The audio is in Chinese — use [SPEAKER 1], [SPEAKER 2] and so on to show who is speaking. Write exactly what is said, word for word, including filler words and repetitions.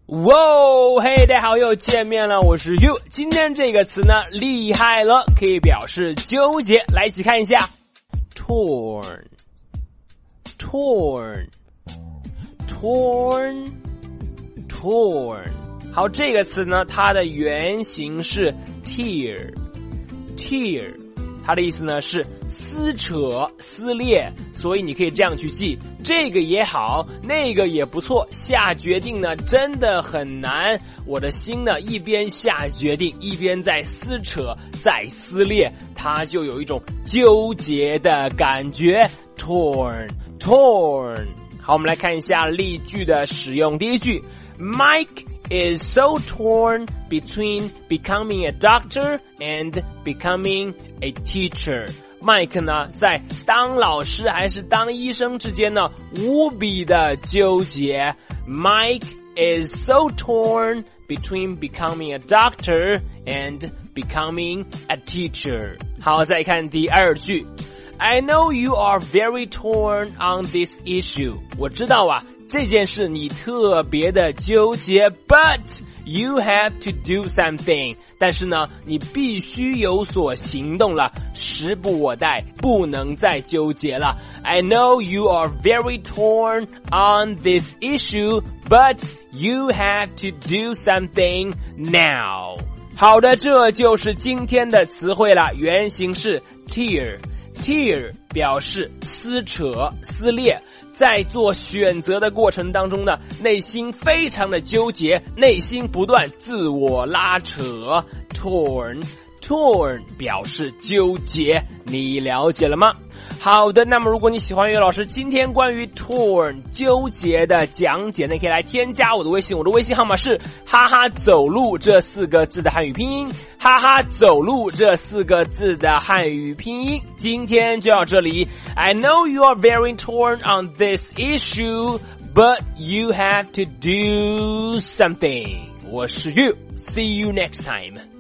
[SPEAKER 1] 哇哦，嘿，大家好，又见面了，我是 You。今天这个词呢，厉害了，可以表示纠结。来一起看一下 ，torn，torn，torn，torn。好，这个词呢，它的原型是 tear，tear， 它的意思呢是撕扯、撕裂，所以你可以这样去记，这个也好，那个也不错，下决定呢真的很难，我的心呢一边下决定，一边在撕扯，在撕裂，它就有一种纠结的感觉 torn torn。 好，我们来看一下例句的使用。第一句 Mike is so torn between becoming a doctor and becoming a teacher。 Mike 呢在当老师还是当医生之间呢无比的纠结。 Mike is so torn between becoming a doctor and becoming a teacher。 好，再看第二句 I know you are very torn on this issue。 我知道啊，这件事你特别的纠结 but you have to do something。 但是呢，你必须有所行动了，时不我待，不能再纠结了。 I know you are very torn on this issue but you have to do something now。 好的，这就是今天的词汇了，原型是 tear。 tear 表示撕扯、撕裂，在做选择的过程当中呢，内心非常的纠结，内心不断自我拉扯。 torn torn 表示纠结，你了解了吗？好的，那么如果你喜欢岳老师今天关于 torn 纠结的讲解呢，可以来添加我的微信，我的微信号码是哈哈走路这四个字的汉语拼音，哈哈走路这四个字的汉语拼音。今天就到这里。 I know you are very torn on this issue but you have to do something。 我是 You， see you next time。